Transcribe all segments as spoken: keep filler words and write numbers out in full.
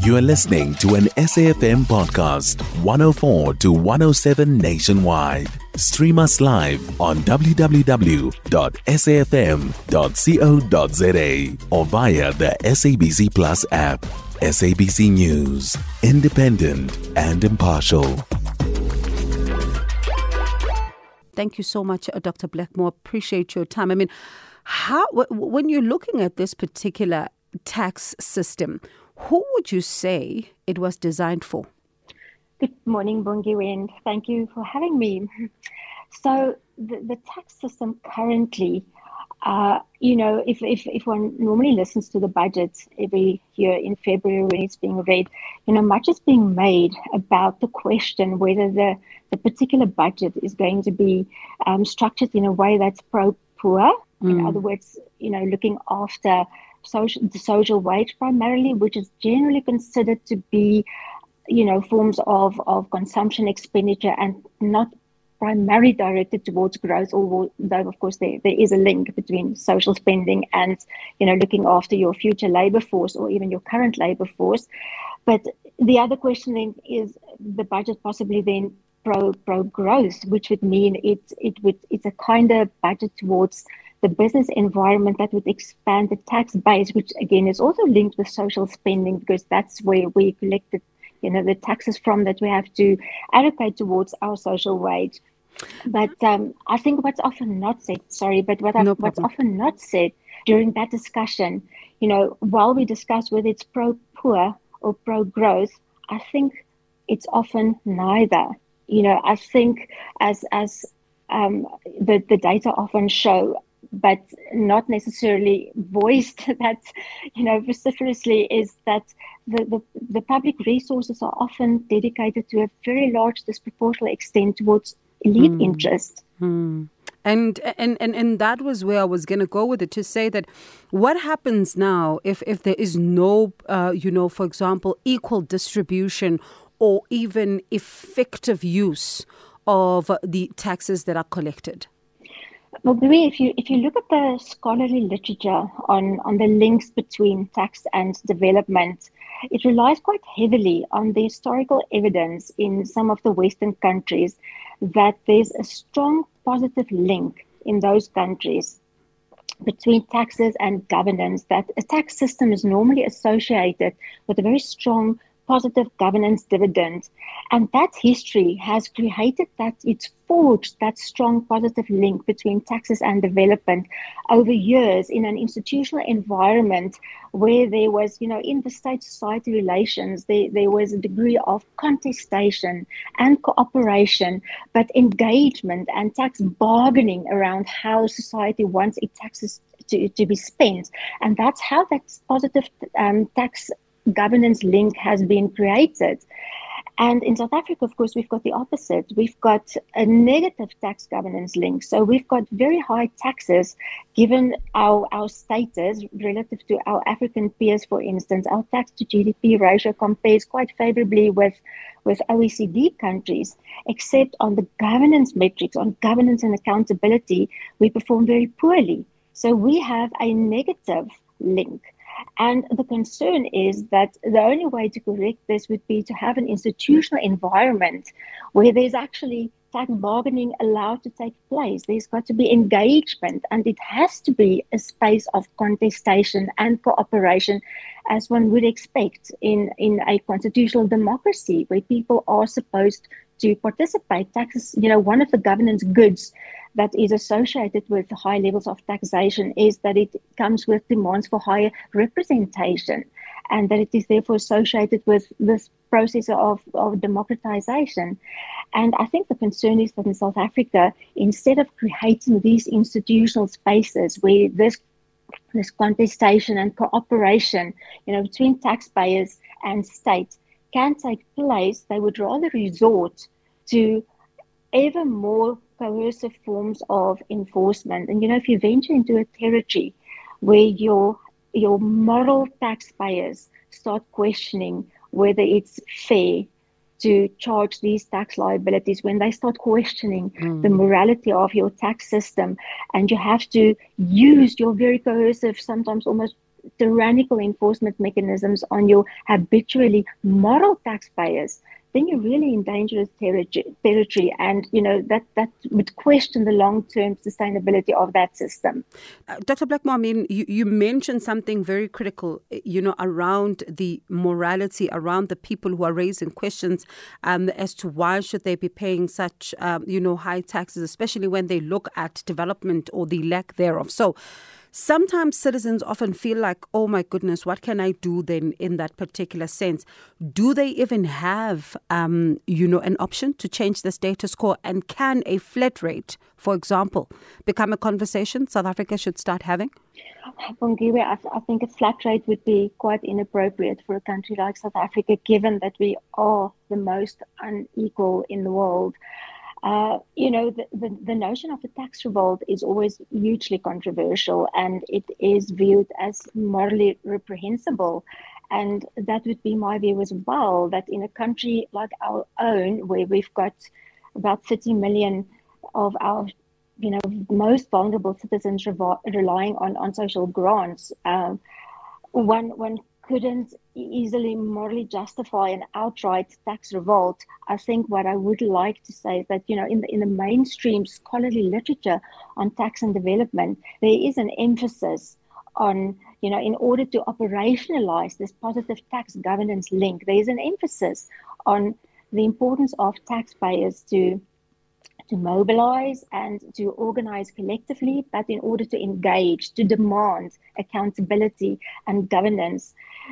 You are listening to an S A F M podcast, one oh four to one oh seven nationwide. Stream us live on w w w dot s a f m dot co dot z a or via the S A B C Plus app. S A B C News, independent and impartial. Thank you so much, uh, Doctor Blackmore. Appreciate your time. I mean, how w- when you're looking at this particular tax system, who would you say it was designed for? Good morning, Bongiwe, and thank you for having me. So the, the tax system currently, uh, you know, if, if, if one normally listens to the budget every year in February when it's being read, you know, much is being made about the question whether the, the particular budget is going to be um, structured in a way that's pro-poor. Mm. In other words, you know, looking after social, the social wage primarily, which is generally considered to be, you know, forms of, of consumption expenditure and not primarily directed towards growth, although of course there, there is a link between social spending and, you know, looking after your future labor force or even your current labor force. But the other question then is the budget possibly then pro pro growth, which would mean it it would it's a kind of budget towards the business environment that would expand the tax base, which again is also linked with social spending because that's where we collected, you know, the taxes from that we have to allocate towards our social wage. But um, I think what's often not said, sorry, but what no what's often not said during that discussion, you know, while we discuss whether it's pro-poor or pro-growth, I think it's often neither. You know, I think as as um, the, the data often show, but not necessarily voiced that, you know, vociferously, is that the, the, the public resources are often dedicated to a very large disproportionate extent towards elite mm. interest. Mm. And, and and and that was where I was going to go with it, to say that what happens now if, if there is no, uh, you know, for example, equal distribution or even effective use of the taxes that are collected? Well, if you if you look at the scholarly literature on, on the links between tax and development, it relies quite heavily on the historical evidence in some of the Western countries that there's a strong positive link in those countries between taxes and governance, that a tax system is normally associated with a very strong positive governance dividend. And that history has created that, it's forged that strong positive link between taxes and development over years in an institutional environment where there was, you know, in the state-society relations, there, there was a degree of contestation and cooperation, but engagement and tax bargaining around how society wants its taxes to, to be spent. And that's how that positive um, tax governance link has been created. And in South Africa, of course, we've got the opposite. We've got a negative tax governance link. So we've got very high taxes given our, our status relative to our African peers, for instance. Our tax to G D P ratio compares quite favorably with, with O E C D countries, except on the governance metrics, on governance and accountability, we perform very poorly. So we have a negative link. And the concern is that the only way to correct this would be to have an institutional environment where there's actually tax bargaining allowed to take place. There's got to be engagement, and it has to be a space of contestation and cooperation, as one would expect in, in a constitutional democracy where people are supposed to participate. Taxes, you know, one of the governance goods that is associated with high levels of taxation is that it comes with demands for higher representation, and that it is therefore associated with this process of, of democratization. And I think the concern is that in South Africa, instead of creating these institutional spaces where this this contestation and cooperation, you know, between taxpayers and state can take place, they would rather resort to ever more coercive forms of enforcement. And, you know, if you venture into a territory where your your moral taxpayers start questioning whether it's fair to charge these tax liabilities, when they start questioning mm. the morality of your tax system, and you have to use your very coercive, sometimes almost tyrannical enforcement mechanisms on your habitually moral taxpayers, then you're really in dangerous territory. And, you know, that, that would question the long-term sustainability of that system. Uh, Doctor Blackmore, I mean, you, you mentioned something very critical, you know, around the morality, around the people who are raising questions um, as to why should they be paying such, um, you know, high taxes, especially when they look at development or the lack thereof. So sometimes citizens often feel like, oh my goodness, what can I do then in that particular sense? Do they even have, um, you know, an option to change the status quo? And can a flat rate, for example, become a conversation South Africa should start having? Bongiwe, I, I think a flat rate would be quite inappropriate for a country like South Africa, given that we are the most unequal in the world. Uh, you know, the, the, the notion of a tax revolt is always hugely controversial, and it is viewed as morally reprehensible. And that would be my view as well, that in a country like our own, where we've got about thirty million of our, you know, most vulnerable citizens revo- relying on, on social grants, um, one one couldn't easily morally justify an outright tax revolt. I think what I would like to say is that, you know, in the in the mainstream scholarly literature on tax and development, there is an emphasis on, you know, in order to operationalize this positive tax governance link, there is an emphasis on the importance of taxpayers to to mobilize and to organize collectively, but in order to engage, to demand accountability and governance.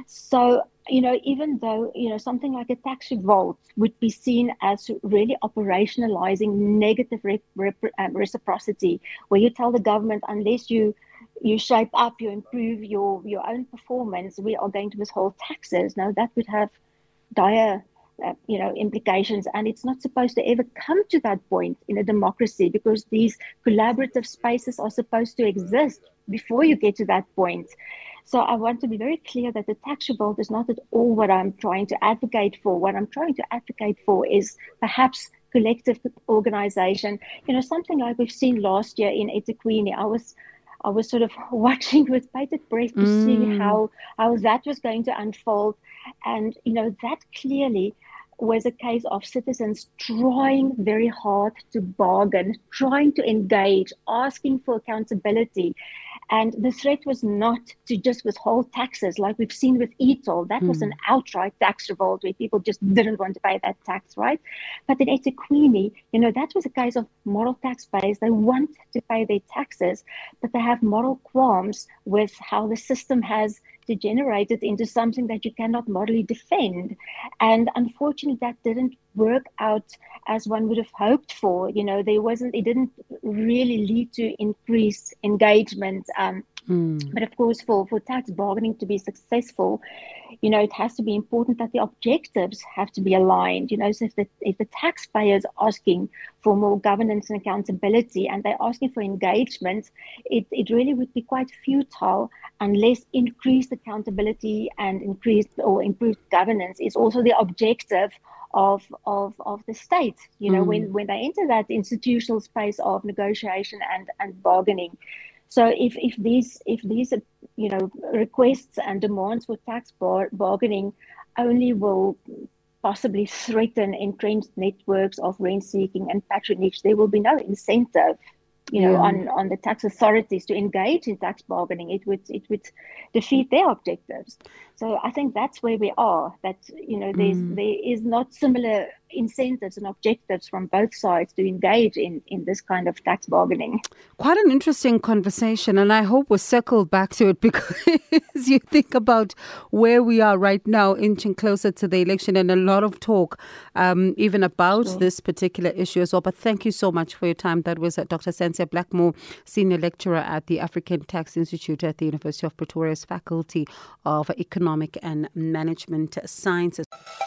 So, you know, even though, you know, something like a tax revolt would be seen as really operationalizing negative re- re- um, reciprocity, where you tell the government, unless you you shape up, you improve your, your own performance, we are going to withhold taxes. Now, that would have dire Uh, you know, implications, and it's not supposed to ever come to that point in a democracy, because these collaborative spaces are supposed to exist before you get to that point. So I want to be very clear that the tax revolt is not at all what I'm trying to advocate for. What I'm trying to advocate for is perhaps collective organization. You know, something like we've seen last year in eThekwini. I was I was sort of watching with bated breath to mm. see how, how that was going to unfold. And, you know, that clearly was a case of citizens trying very hard to bargain, trying to engage, asking for accountability. And the threat was not to just withhold taxes like we've seen with E T O L. That mm. was an outright tax revolt where people just didn't want to pay that tax, right? But in eThekwini, you know, that was a case of moral taxpayers. They want to pay their taxes, but they have moral qualms with how the system has degenerated into something that you cannot morally defend. And unfortunately, that didn't work out as one would have hoped for. You know, there wasn't, it didn't really lead to increased engagement. Um, mm. But of course, for, for tax bargaining to be successful, you know, it has to be important that the objectives have to be aligned. You know, so if the, if the taxpayer is asking for more governance and accountability, and they're asking for engagement, it, it really would be quite futile unless increased accountability and increased or improved governance is also the objective of of of the state. You know, mm. when when they enter that institutional space of negotiation and and bargaining. So if if these if these you know requests and demands for tax bar- bargaining only will possibly threaten entrenched networks of rent seeking and patronage, there will be no incentive, you know, yeah. on, on the tax authorities to engage in tax bargaining. It would it would defeat their objectives. So I think that's where we are. That, you know, there's mm. there is not similar incentives and objectives from both sides to engage in, in this kind of tax bargaining. Quite an interesting conversation, and I hope we'll circle back to it, because you think about where we are right now, inching closer to the election, and a lot of talk um, even about sure. this particular issue as well. But thank you so much for your time. That was uh, Doctor Sensia Blackmore, Senior Lecturer at the African Tax Institute at the University of Pretoria's Faculty of Economic and Management Sciences.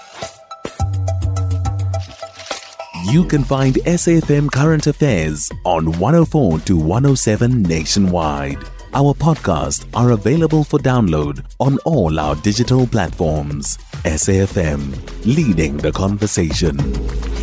You can find S A F M Current Affairs on one oh four to one oh seven nationwide. Our podcasts are available for download on all our digital platforms. S A F M, leading the conversation.